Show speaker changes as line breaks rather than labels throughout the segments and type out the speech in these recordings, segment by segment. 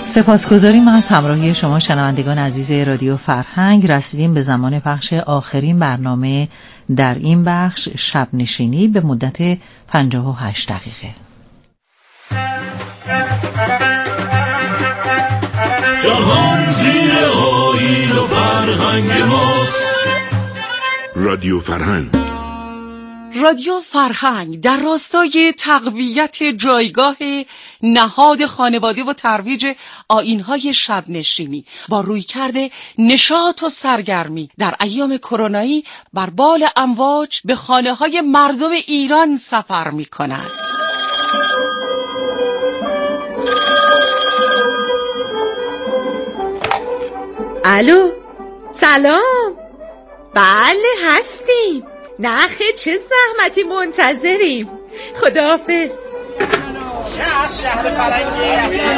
سپاسگزاریم از همراهی شما شنوندگان عزیز رادیو فرهنگ. رسیدیم به زمان پخش آخرین برنامه در این بخش، شب نشینی، به مدت 58 دقیقه.
جهان زیر آیین و فرهنگ ماست. رادیو فرهنگ.
رادیو فرهنگ در راستای تقویت جایگاه نهاد خانواده و ترویج آیین‌های شب نشینی با رویکرد نشاط و سرگرمی در ایام کرونایی بر بال امواج به خانه‌های مردم ایران سفر می‌کند.
الو، سلام. بله هستیم. نخه چه زحمتی منتظریم. خداحافظ.
شهر فرنگی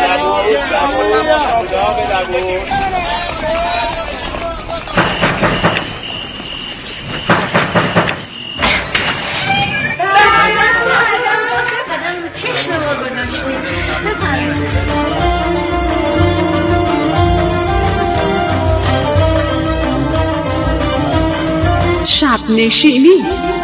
شب نشینی.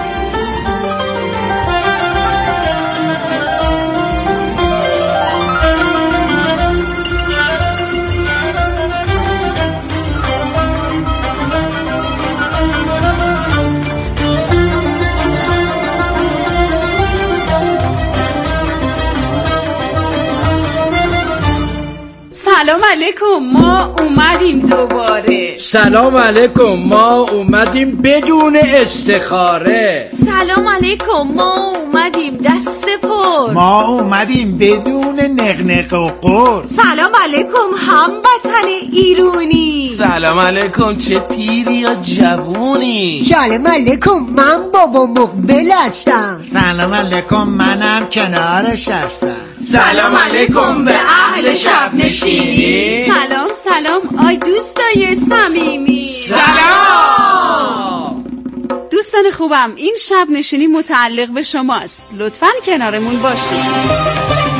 سلام علیکم، ما اومدیم دوباره.
سلام علیکم، ما اومدیم بدون استخاره.
سلام علیکم، ما اومدیم دست پر.
ما اومدیم بدون نقنق و قر.
سلام علیکم هموطن ایرونی.
سلام علیکم، چه پیری یا جوونی.
سلام علیکم، من بابا مقبل هستم.
سلام علیکم، منم کنارش هستم.
سلام علیکم به اهل شب نشینی.
سلام آی دوستای صمیمی.
سلام
دوستان خوبم، این شب نشینی متعلق به شماست. لطفاً کنارمون باشید.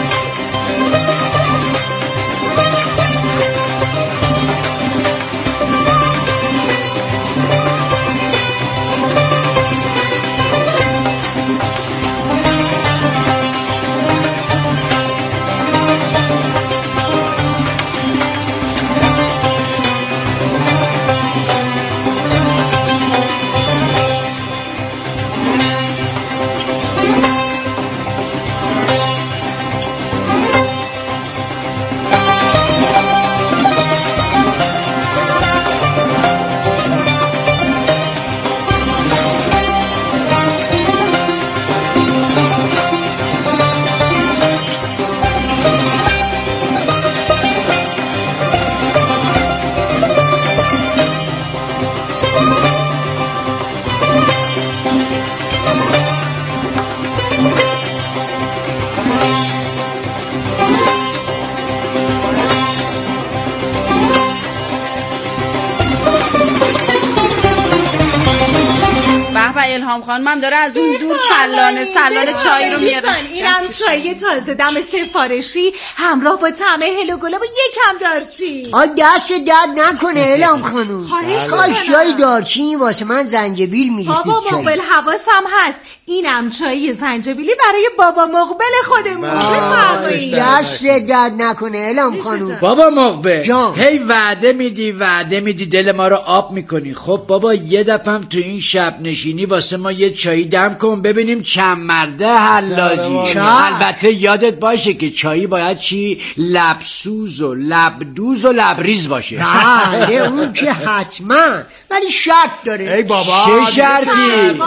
الهام خانمم داره از اون دور سلانه چای رو میاره.
اینم چای تازه دم سفارشی همراه با طعم هلو گلاب و یکم دارچین.
دست درد نکنه الهام خانم. خواهش چای دارچین واسه من زنجبیل میریزید.
بابا مقبل حواسم هست، اینم چای زنجبیلی برای بابا مقبل خودمون.
دست درد نکنه الهام خانم.
بابا مقبل هی وعده میدی دل ما رو آب میکنی. خب بابا یه دفعه تو این شب نشینی واسه ما یه چایی دم کن ببینیم چند مرده حلاجی. البته یادت باشه که چایی باید چی؟ لبسوز و لبدوز و لبریز باشه.
نه اون که حتما، ولی شرط داره.
ای بابا
چه شرطی؟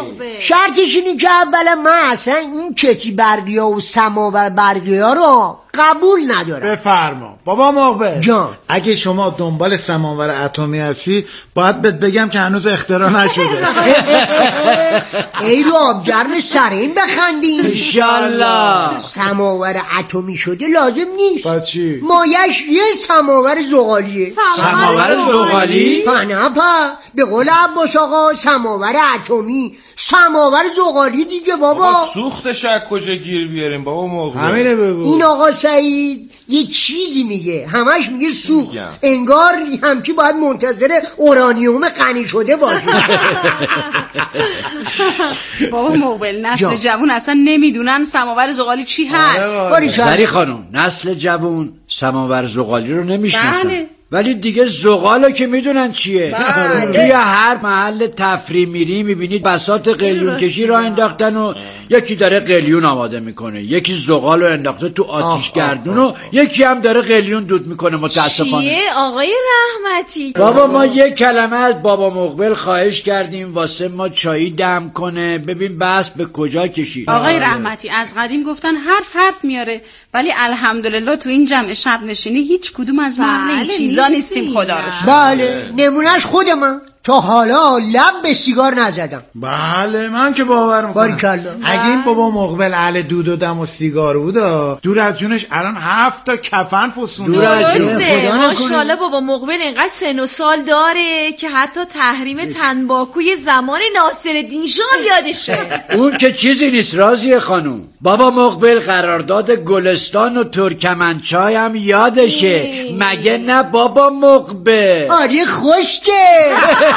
شرطش اینه که اولا من اصلا این کتی برگیا و سماور برگیا رو قبول ندارم.
بفرما بابا مقبل
جان.
اگه شما دنبال سماور اتمی هستی باید بهت بگم که هنوز اختراع نشده.
ای رو آبگرم سرین بخندیم
انشالله.
سماور اتمی شده لازم نیست.
با چی؟
مایش یه سماور زغالیه.
سماور زغالی؟
نه به قول عباس آقا سماور اتمی سماور زغالی دیگه بابا.
سوختش از کجا گیر بیاریم بابا مقبل؟
همینه بگو.
این آقا سعید یه چیزی میگه، همش میگه سوخت، انگار همچی باید منتظر اورانیوم غنی شده باشه.
بابا مقبل، نسل جوون اصلا نمیدونن سماور زغالی چی هست.
زری خانم، نسل جوون سماور زغالی رو نمیشناسن، ولی دیگه زغالو که میدونن چیه. توی هر محل تفریح میری میبینید بساط قلیون کشی را انداختن و یکی داره قلیون آماده میکنه، یکی زغالو انداخته تو آتیش گردون و یکی هم داره قلیون دود میکنه. متاسفانه
چیه آقای رحمتی؟
بابا ما یک کلمه از بابا مقبل خواهش کردیم واسه ما چایی دم کنه، ببین بس به کجا کشید.
آقای رحمتی از قدیم گفتن حرف میاره، ولی الحمدلله تو این جمع شب نشینی هیچ کدوم از ما این چیزا نیستیم. خدا رو شکر.
بله، نمونهش خود من تا حالا لب به سیگار نزدم.
بله من که باور میکنم.
باریکالله.
اگه این بابا مقبل اهل دود و دم و سیگار بود دور از جونش الان 7 تا کفن پوسونده.
درسته، ماشاءالله بابا مقبل اینقدر سن و سال داره که حتی تحریم تنباکوی زمان ناصرالدین شاه یادشه.
اون که چیزی نیست راضیه خانوم. بابا مقبل قرارداد گلستان و ترکمنچای هم یادشه. مگه نه بابا مقبل؟
آره خوشگه.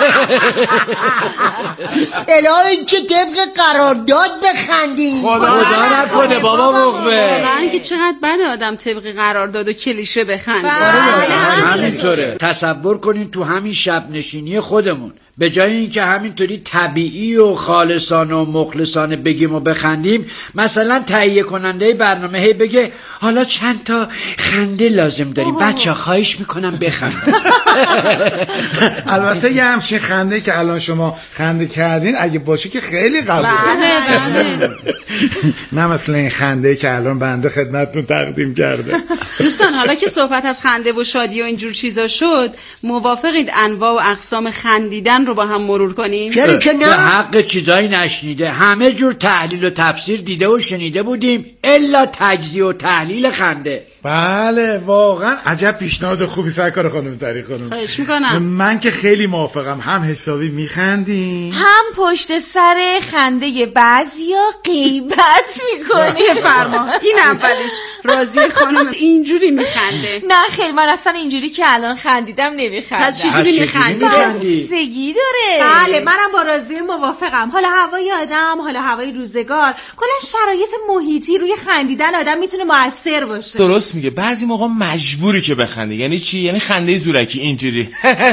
الهی که طبق قرارداد بخندیم.
خدا نکنه بابا مقبل.
واقعا که چقدر بده آدم طبق قرارداد و کلیشه بخنده.
همینطوره. تصور کنین تو همین شب نشینی خودمون به جای اینکه همینطوری طبیعی و خالصانه و مخلصانه بگیم و بخندیم، مثلا تهیه کننده برنامه هی بگه حالا چند تا خنده لازم داریم، بچه خواهش میکنم بخند.
البته یه همچین خنده که الان شما خنده کردین اگه باشه که خیلی قبوله. نه مثل این خنده که الان بنده خدمتتون تقدیم کرده.
دوستان حالا که صحبت از خنده و شادی و اینجور چیزا شد، موافقید انواع و اقسام خندیدن رو با هم مرور کنیم؟
چرا که نه؟
به حق چیزایی نشنیده، همه جور تحلیل و تفسیر دیده و شنیده بودیم الا تجزیه و تحلیل خنده.
بله واقعا عجب پیشنهاد خوبی سرکار خانم زری خانم.
خواهش میکنم.
من که خیلی موافقم، هم حسابی میخندیم
هم پشت سر خنده بعضیا غیبت میکنی.
فرما این اولش. راضیه خانم اینجوری میخنده؟
نه خیلی، من اصلا اینجوری که الان خندیدم نمیخندم.
پس چجوری میخندی؟
بستگی داره.
بله منم با راضیه موافقم. حالا هوای آدم، حالا هوای روزگار، کلا شرایط محیطی روی خندیدن آدم میتونه مؤثر باشه.
درست میگه. بعضی موقع مجبوری که بخنده. یعنی چی؟ یعنی خنده زورکی اینجوری.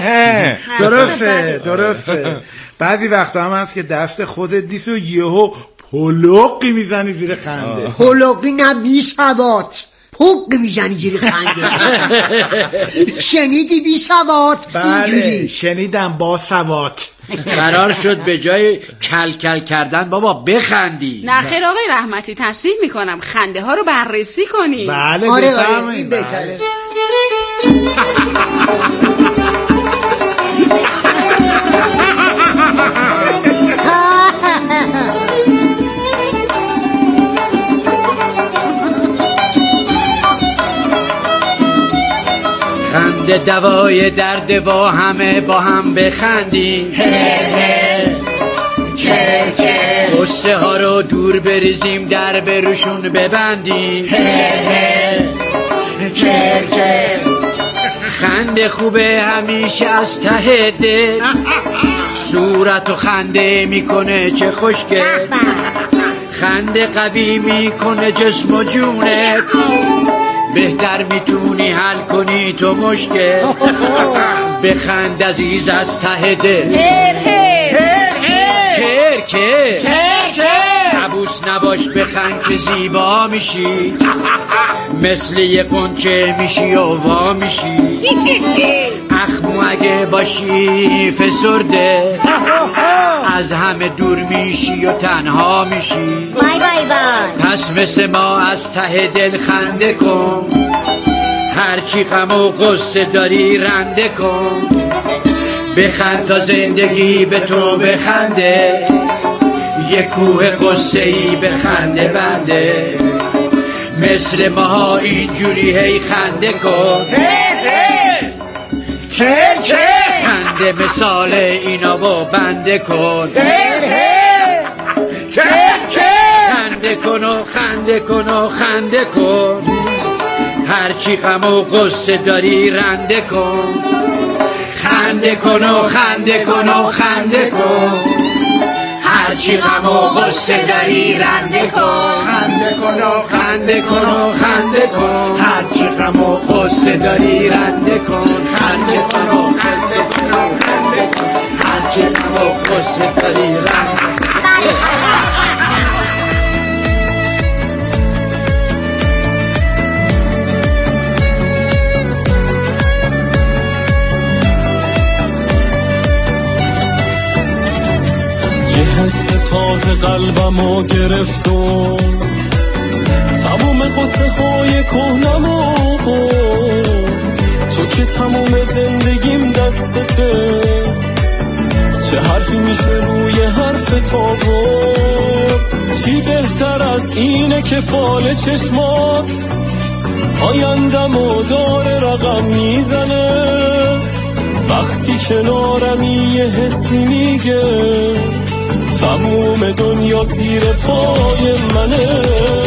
درسته. بعضی وقتا هم هست که دست خودت نیست و یهو پلوقی میزنی زیر خنده.
پلوقی نه، بی ثبات پوق میزنی زیر خنده. شنیدی بی ثبات؟
بله شنیدم با ثبات.
قرار شد به جای کل کردن بابا بخندی.
نه خیر آقای رحمتی، تصحیح میکنم، خنده ها رو بررسی کنی.
بله
آره بهتره.
خنده دوای درد و همه با هم بخندیم. غصه ها رو دور بریزیم، در بروشون ببندیم. خنده خوبه همیشه از ته دل، صورت و خنده میکنه چه خوشگل. خنده قوی میکنه جسم و جونت، بهتر میتونی حل کنی تو مشکل. بخند عزیز از ته دل. کر عبوس نباش، بخند که زیبا میشی، مثل یه قنچه میشی و وا میشی. اخمو اگه باشی فسرده، از همه دور میشی و تنها میشی. پس مثل ما از ته دل خنده کن، هرچی غم و غصه داری رنده کن. بخند تا زندگی به تو بخنده، یه کوه قصه ای بخنده بنده. مثل ما اینجوری هی خنده کن. خنده مثال اینا و بنده کن. خنده کن و خنده کن و خنده کن. هرچی غم و غصه داری رنده کن، خنده کن و خنده کن و خنده کن، هرچی غم و غصه داری رنده کن،
خنده کن و
خنده کن و خنده کن،
هرچی غم و
غصه داری رنده کن،
خنده کن و خنده کن و خنده کن،
هرچی غم و غصه داری رنده کن.
حس تازه قلبمو گرفتم، تموم قصه های کهنمو، تو که تموم زندگیم دستته، چه حرفی میشه روی حرف تو؟ چی بهتر از اینه که فال چشمات آیندمو داره رقم میزنه، وقتی کنارمی یه حسی میگه تموم دنیا زیر پای منه.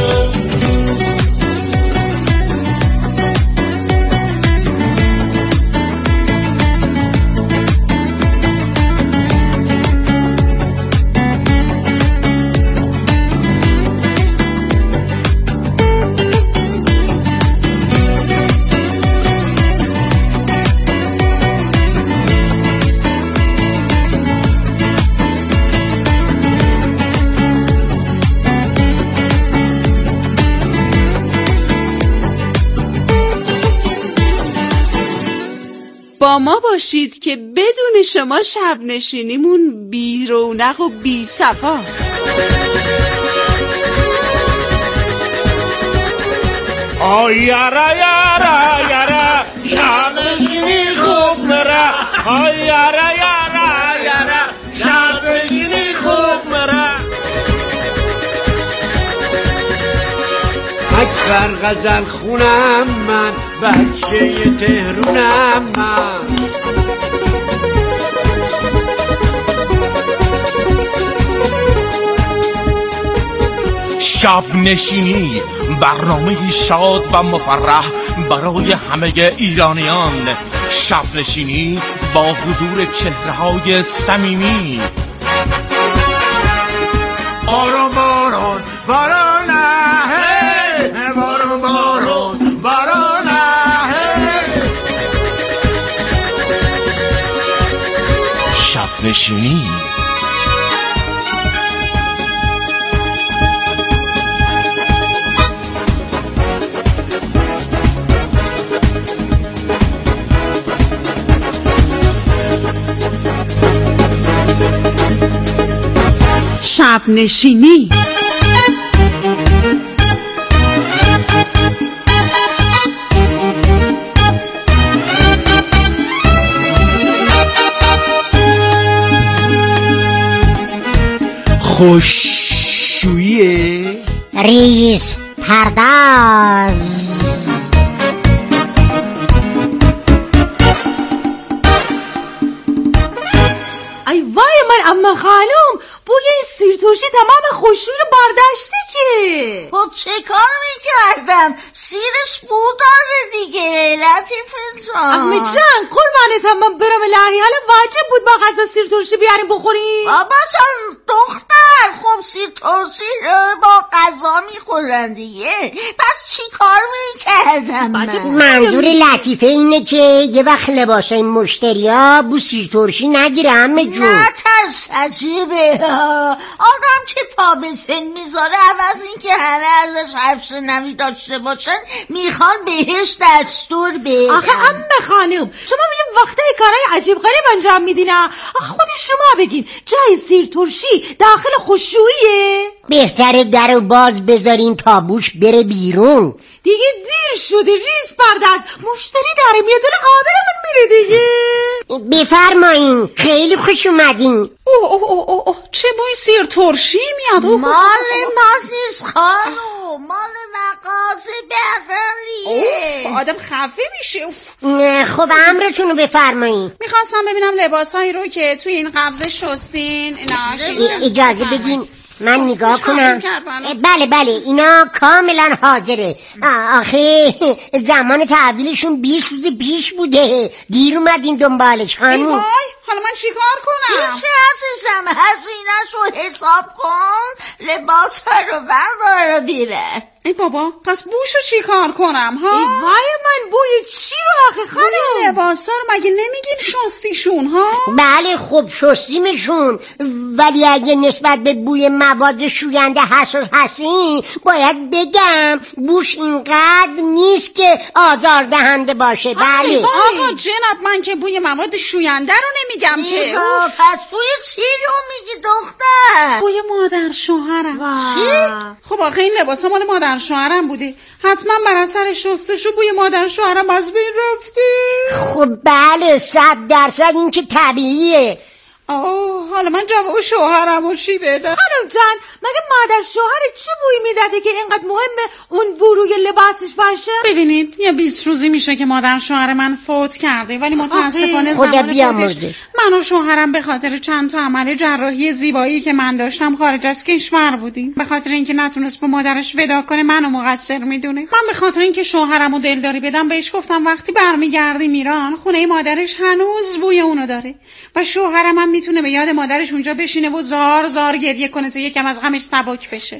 با ما باشید که بدون شما شب نشینیمون بی رونق و بی صفاست.
آی یارا یارا یارا شب نشینی خوب مرا، آی یارا یارا یارا شب نشینی خوب مرا.
اکبر غزل خونم من، بچه تهرونم من.
شب نشینی برنامه شاد و مفرح برای همه ایرانیان. شب نشینی با حضور چهره‌های صمیمی.
بارون بارون بارون هی، بارون بارون بارون هی.
شب نشینی
شب نشینی
خوششویی
ریز پرداز.
ای وای من اما خانم، بوی این سیرترشی تمام خوشبویی رو برداشته که.
خب چه کار میکردم؟ سیرش بو داره دیگه لطیفه جان.
اما جان قربانتم من برم الهی، حالا واجب بود با غذا سیرترشی بیاریم بخوریم؟
بابا جان دختر، خب سیرترشی رو با غذا میخورن دیگه، پس چی کار میکردم من؟
منظور لطیفه اینه که یه وقت لباسای مشتریا بو سیرترشی نگیره همه جون.
نه ترس عجیبه، آدم که پا به سن میذاره عوض این که همه ازش حرف شنوی داشته باشن میخوان بهش دستور بده.
آخه عمه خانم شما یه وقته کارهای عجیب غریب انجام میدین. آخه خود شما بگین جای سیرترشی داخل خوشوییه؟
بهتره درو باز بذارین تا بوش بره بیرون.
دیگه دیر شده، ریز پرداز، مشتری داره میاد، دل قابلمون میره دیگه.
بفرمایین، خیلی خوش اومدین.
اوه چه بوی سیرترشی میاد.
مال ما نیست خانم، مال مغازه بغلیه.
آدم خفه میشه.
خب امرتون رو بفرمایین.
میخواستم ببینم لباسایی رو که توی این قبضه شستین اینا.
اجازه بدین من نگاه کنم. بله اینا کاملا حاضره. آخه زمان تحویلشون 20 روز پیش بوده، دیر اومدین دنبالش خانم.
ای وای، حالا من چی کار کنم؟
چه عزیزم، هزینه‌ش رو حساب کن، لباس رو بردار رو بیره.
ای بابا، پس بوشو چی کار کنم ها؟
ای وای من بوی چی رو آخه خانم؟
لباسا رو مگه نمیگین شستیشون ها؟
بله خب شستیمشون، ولی اگه نسبت به بوی مواد شوینده حساس هستین باید بگم بوش اینقدر نیست که آزاردهنده باشه. بله
آقا جناب، من که بوی مواد شوینده رو نمیگم که.
پس بوی چی رو میگی دختر؟
بوی مادر شوهرم.
چی؟
خب آخه این لباسا مال مادر شوهرم بوده، حتما بر اثر شستشو بوی مادر شوهرم از بین رفته.
خب بله 100% این که طبیعیه.
حالا من جواب شوهرم رو چی بدم؟
خانم جان مگه مادر شوهر چی بوی میداده که اینقدر مهمه اون بو روی لباسش باشه؟
ببینید یه 20 روزی میشه که مادر شوهر من فوت کرده، ولی متاسفانه زمان فوتش من و شوهرم به خاطر چند تا عمل جراحی زیبایی که من داشتم خارج از کشور بودیم. به خاطر اینکه نتونست به مادرش ودا کنه منو مقصر میدونه. من به خاطر اینکه شوهرمو دلداری بدم بهش گفتم وقتی برمیگردیم ایران خونه مادرش هنوز بوی اونو داره و شوهرم میتونه به یاد مادرش اونجا بشینه و زار زار گریه کنه تا یکم از غمش سبک بشه.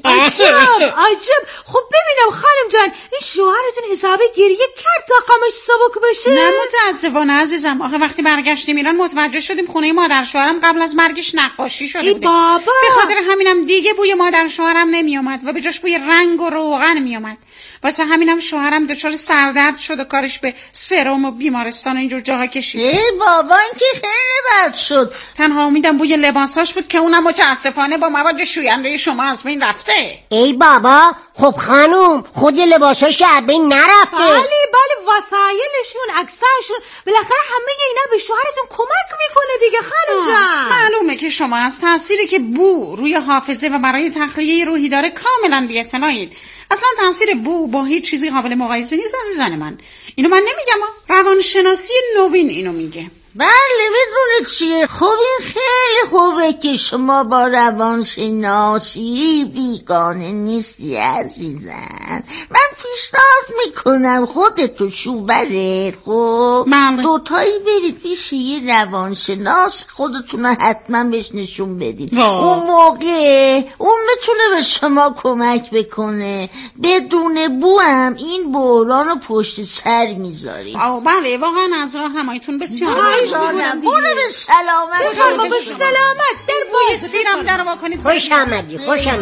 عجب. خب ببینم خانم جان این شوهرتون حسابی گریه کرد تا غمش سبک بشه؟
نه متاسفانه عزیزم، آخه وقتی برگشتیم ایران متوجه شدیم خونه مادر شوهرم قبل از مرگش نقاشی شده بوده.
بابا
به خاطر همینم دیگه بوی مادر شوهرم نمیومد و به جاش بوی رنگ و روغن میومد. واسه همینم شوهرم دچار سردرد شد و کارش به سرم و بیمارستان اینجور جاها کشید.
ای بابا این که خیلی بد شد.
تنها امیدم بوی لباساش بود که اونم متاسفانه با مواد شوینده شما از بین رفته.
ای بابا خب خانوم خود لباساش که از بین نرفته.
بله وسایلشون عکساشون بالاخره همه اینا به شوهرتون کمک میکنه دیگه خانم جان.
معلومه که شما از تأثیری که بو روی حافظه و برای تخلیه روحی داره کاملا بی اطلاعید. اصلا تاثیر بو با هیچ چیزی قابل مقایسه نیست عزیزان من. اینو من نمیگم، روانشناسی نوین اینو میگه.
بله بدونه چیه. خب این خیلی خوبه که شما با روانشناسی بیگانه نیستی عزیزم. من پیشنهاد میکنم خودتو شوبرت خب دوتایی برید پیش یه روانشناس، خودتونو حتما بهش نشون بدید. اون موقع اون میتونه به شما کمک بکنه. بدون بو هم این بحرانو پشت سر میذاری.
بله واقعا از راهنماییتون بسیار
برو به سلامت.
بفرما به سلامت. در
بوی سیرم در وا کنید.
خوش آمدی.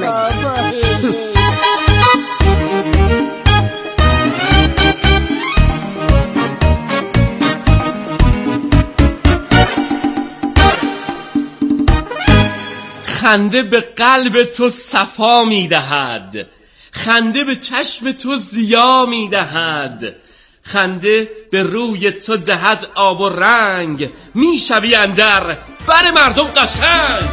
خنده به قلب تو صفا میدهد، خنده به چشم تو ضیا میدهد، خنده به روی تو دهد آب و رنگ، میشوی اندر بر مردم قشنگ.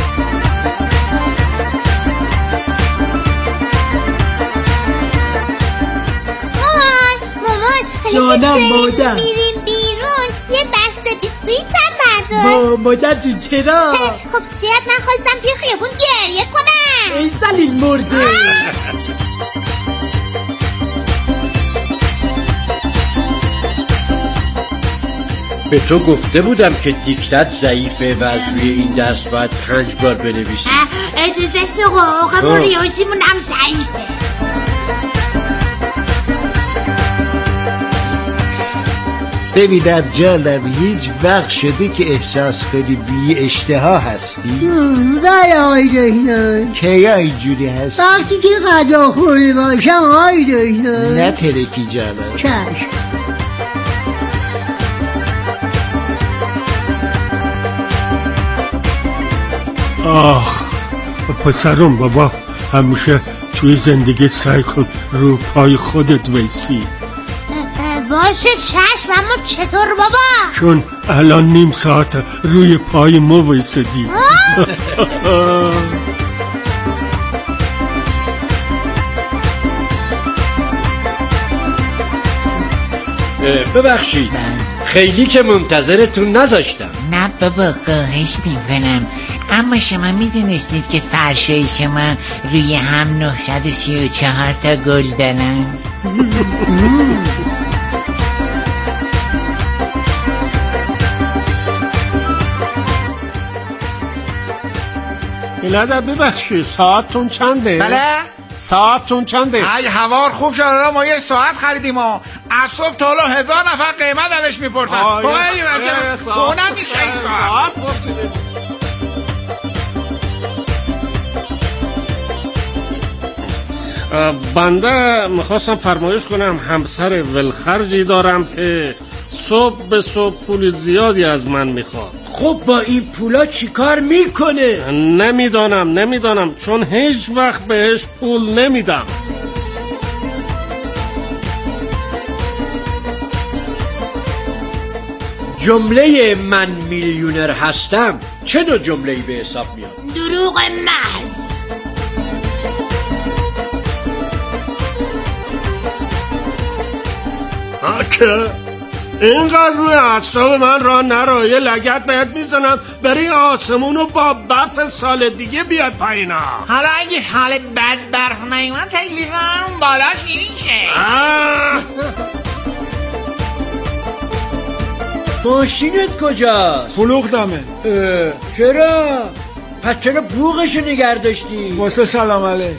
مامان
جانم مادر
میریم بیرون یه بسته بیسکویت هم بردار.
مادر جون چرا؟
خب شاید من خواستم توی خیابون گریه کنم.
ای ذلیل مرده. به تو گفته بودم که دیکتت ضعیفه و از روی این دست باید 5 بار بنویسی.
اجازه شقاقم و ریاضیمون هم ضعیفه.
ببینم جانم هیچ وقت شده که احساس کنی بی اشتها هستی؟
بله آقای دکتر.
کی اینجوری هستی؟
وقتی که غذا خورده باشم آقای دکتر.
نه ترکی جانم.
چشم.
آخ پسرم بابا همیشه توی زندگیت سعی کن رو پای خودت ویسی.
باشه چشم. اما چطور بابا؟
چون الان نیم ساعت روی پای ما ویسدی.
ببخشید خیلی که منتظرتون نذاشتم.
نه بابا خواهش میکنم
اما شما میدونستید که فرشای شما روی هم 934 تا گل دارن؟
بلده ببخشید ساعتتون چنده؟
بله؟
ساعتتون چنده؟
ای هوار خوب شد ما یه ساعت خریدیم و از صبح تا حالا 1000 نفر قیمت ازش میپرسن. اونم میشه این ساعت.
بنده میخواستم فرمایش کنم همسر ولخرجی دارم که صبح به صبح پول زیادی از من میخواد.
خب با این پولا چی کار میکنه؟
نمیدانم چون هیچ وقت بهش پول نمیدم.
جمله من میلیونر هستم چه نوع جمله‌ای به حساب میاد؟
دروغ محض.
که اینقدر روی اعصاب من را نرو، یه لگد بهت میزنم بری آسمون و با برف سال دیگه بیاد پایینا.
حالا اگه سال بعد برف نیومد تکلیف اون بالاش میشه.
ماشینت کجاست؟
فلوختمه.
چرا؟ پس چرا بوغشو نگر داشتی؟
واسه سلام علیک.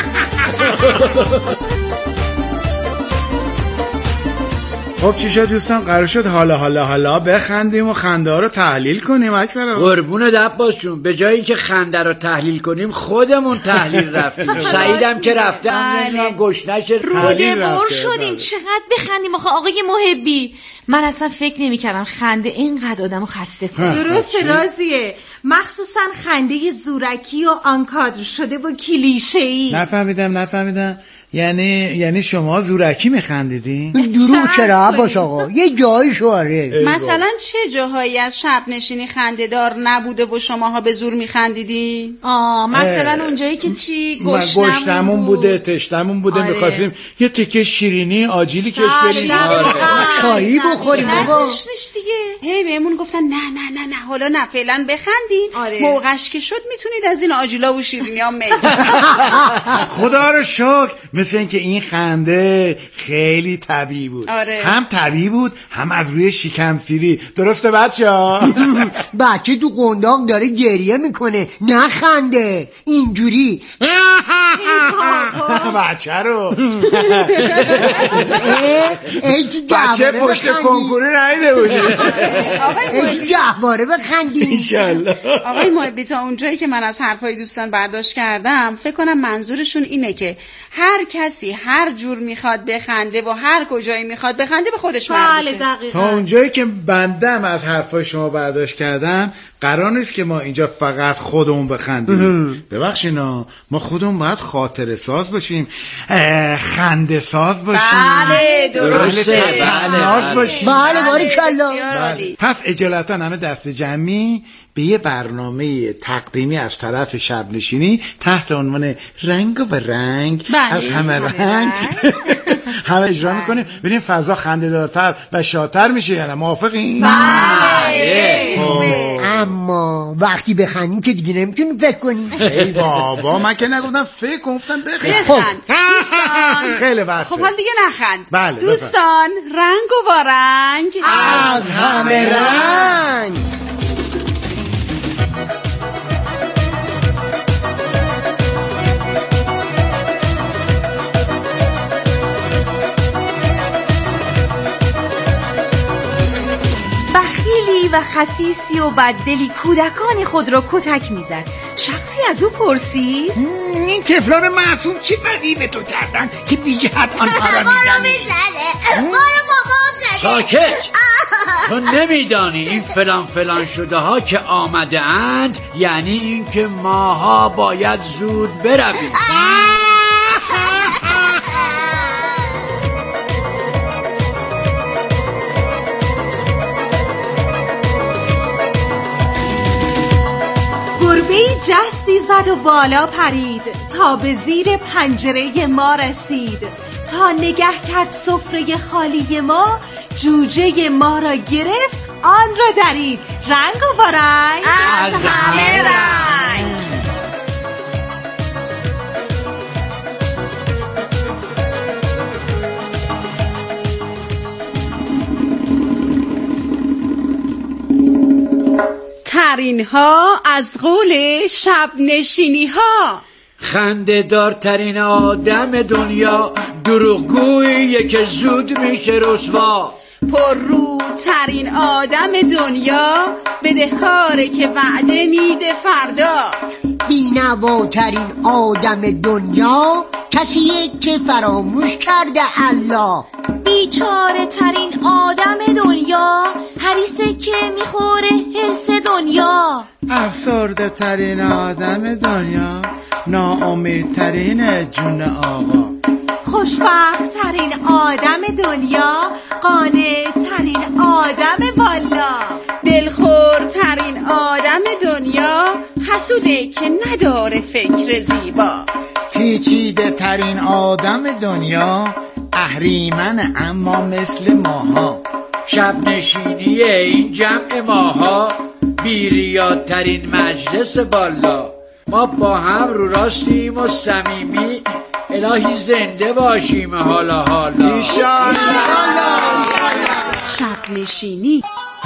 خب چی شد دوستان؟ قرار شد حالا بخندیم و خنده ها رو تحلیل کنیم. اکبر
قربونت عباس جون، به جایی که خنده رو تحلیل کنیم خودمون تحلیل رفتیم. سعیدم که رفته هم گشنش
روده بر شدیم. چقدر بخندیم آقای محبی. من اصلا فکر نمی کردم خنده اینقدر آدمو خسته کنه.
درست راضیه، مخصوصا خنده زورکی و آنکادر شده و کلیشه‌ای.
نفهمیدم. یعنی شما زورکی میخندیدین؟
دروغ چرا عباس آقا؟ یه جایی شواره.
مثلا چه جاهایی از شب نشینی خنده دار نبوده و شماها به زور میخندیدی؟
مثلا اونجایی که چی
گشنمون بوده، تشنمون بوده، میخواستیم یه تکه شیرینی آجیلی کش بریم
چایی بخوریم بابا.
دیگه هی بهمون گفتن نه حالا نه فعلا بخندین. موقعش که شد میتونید از این آجیلا و شیرینی ها میل.
خدا رو شکر، مثل اینکه این خنده خیلی طبیعی بود. هم طبیعی بود هم از روی شکم سیری. درسته بچه‌ها؟
بچه تو قنداق داره گریه میکنه، نه خنده اینجوری.
بچه رو
بچه
پشت کنکوری رایده بودی.
تو گهواره بخندیم
انشالله.
آقای محبی تا اونجایی که من از حرفای دوستان برداشت کردم فکر کنم منظورشون اینه که هر کسی هر جور میخواد بخنده و هر کجایی میخواد بخنده به خودش مربوطه.
تا اونجایی که بندم از حرفای شما برداشت کردم قرار نیست که ما اینجا فقط خودمون بخندیم. ببخشینا، ما خودمون باید خاطره ساز باشیم، خنده ساز باشیم.
بله درسته.
بله باریکلا.
پس اجالتا همه دست جمعی به یه برنامه تقدیمی از طرف شب نشینی تحت عنوان رنگ و رنگ از همه رنگ همه اجرا میکنیم. ببینیم فضا خنده دارتر و شادتر میشه. یعنی موافقین؟
بله. اما وقتی بخندیم که دیگه نمیتونیم فکر کنیم.
ای بابا من که نگفتم فکر، گفتم بخند.
دوستان
خیلی وقته.
خب حال دیگه نخند.
بله
دوستان رنگ و با رنگ
از همه رنگ.
بخیلی و خسیسی و بددلی کودکان خود را کتک میزد. شخصی از او پرسید
این طفلان معصوم چه بدی به تو کردن که بی جهت آنها را میزنی؟
ساکت. تو نمیدانی این فلان شده ها که آمده اند یعنی این که ماها باید زود برویم.
جستی زد و بالا پرید تا به زیر پنجره ما رسید. تا نگه کرد سفره خالی ما، جوجه ما را گرفت آن را درید. رنگ و بارنگ
از همه رنگ.
ترین ها از قول شب نشینی ها.
خنده دارترین آدم دنیا دروغگوییه که زود میشه رسوا.
پر رو ترین آدم دنیا بدهکاره که وعده میده فردا.
بینواترین آدم دنیا کسیه که فراموش کرده الله.
بیچاره ترین آدم دنیا حریصه که میخوره حرص دنیا.
افسرده ترین آدم دنیا ناامیدترین جون آقا.
خوشبخت ترین آدم دنیا قانع ترین آدم والا.
دلخور ترین آدم دنیا حسوده که نداره فکر زیبا.
پیچیده ترین آدم دنیا اهریمن اما مثل ماها.
شب نشینی این جمع ماها بیریادترین مجلس بالا. ما با هم رو راستیم و صمیمی الهی زنده باشیم حالا حالا.
شب نشینی.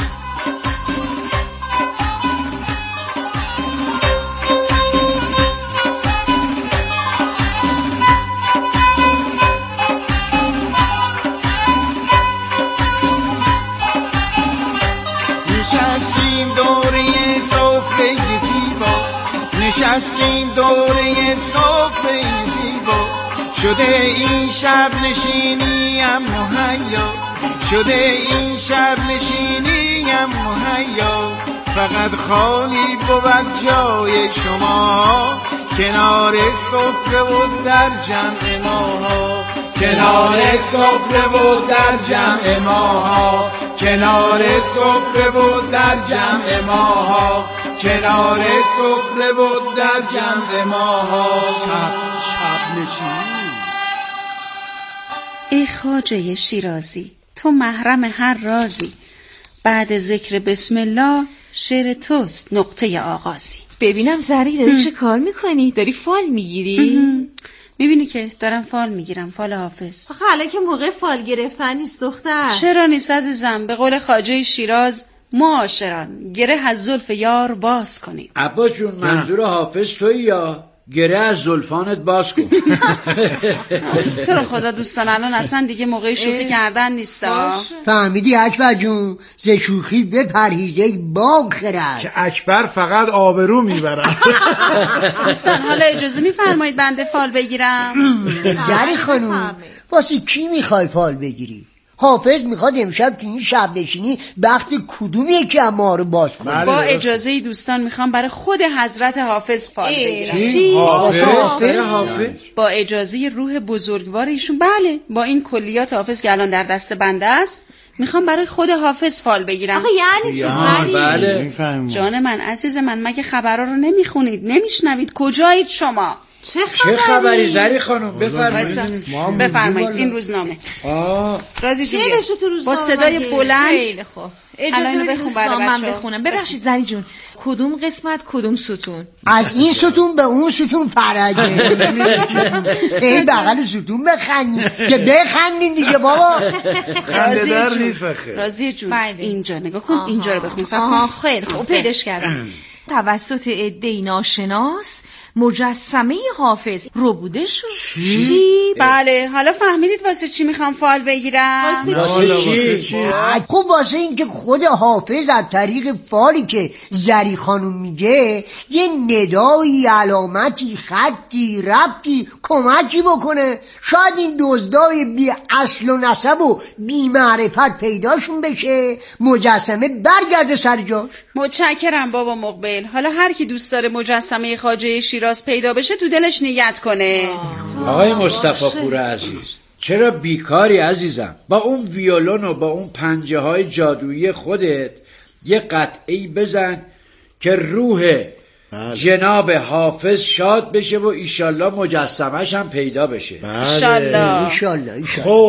نشستیم دوره سفره زیبا. شده این شب نشینیم مهیا. شده این شب نشینیم مهیا. فقط خالی بود جای شما کنار سفره و در جمع ماها. کنار سفره و در جمع ماها. کنار سفره و در جمع ماها. کنار سفره و در جمع ماها. شب نشینی.
ای خواجه شیرازی تو محرم هر رازی. بعد ذکر بسم الله شعر توست نقطه آغازی.
ببینم زری داری چه کار میکنی؟ داری فال میگیری؟
میبینی که دارم فال میگیرم، فال حافظ.
آخه حالا که موقع فال گرفتن نیست دختر.
چرا نیست عزیزم؟ به قول خواجه شیراز معاشران گره از زلف یار باز کنید.
عباس جون منظور حافظ توی یا گره از زلفانت باز کن؟
تو رو خدا دوستان الان اصلا دیگه موقع شوخی کردن نیستا.
فهمیدی اکبر جون؟ ز شوخی بپرهیز با خرد
که اکبر فقط آبرو میبرد.
دوستان حالا اجازه میفرمایید بنده فال بگیرم؟
زری خانوم واسه کی میخوای فال بگیری؟ حافظ میخواد امشب تو این شب نشینی بخت کدوم یکی ما رو باز کنه؟
با اجازه دوستان میخوام برای خود حضرت حافظ فال بگیرم.
چی؟
حافظ؟
با اجازه روح بزرگوار ایشون. بله با این کلیات حافظ که الان در دست بنده است میخوام برای خود حافظ فال بگیرم.
آخه یعنی چی زنی؟
بله.
جان من عزیز من مگه خبرها رو نمیخونید نمیشنوید؟ کجایید شما؟
چه خبری زری خانم؟
بفرمایید این روزنامه. رازی جون با صدای بلند.
خیلی خوب اجازه بدید من بخونم. ببخشید زری جون کدوم قسمت کدوم ستون؟
از این ستون به اون ستون فرجه. این بغل ستون بخندید که بخندین دیگه بابا.
خنده در میفخه.
رازی جون اینجا نگاه کن. اینجا رو بخون.
خیلی خوب پیداش کردم. توسط عده‌ای ناشناس مجسمه حافظ رو بوده شد.
چی؟ بله حالا فهمیدید واسه چی میخوام فال بگیرم؟
واسه چی؟ خب واسه این که خود حافظ از طریق فالی که زری خانوم میگه یه ندایی، علامتی، خطی، ربطی، کمکی بکنه. شاید این دزدای بی اصل و نسب و بی معرفت پیداشون بشه، مجسمه برگرده سر جاش.
متشکرم بابا مقبل. حالا هر کی دوست داره مجسمه خواجه شیراز پیدا بشه تو دلش نیت کنه.
آقای مصطفی پور عزیز چرا بیکاری عزیزم؟ با اون ویولون و با اون پنجه های جادویی خودت یه قطعی بزن که روح جناب حافظ شاد بشه و ایشالله مجسمش هم پیدا بشه.
ایشالله.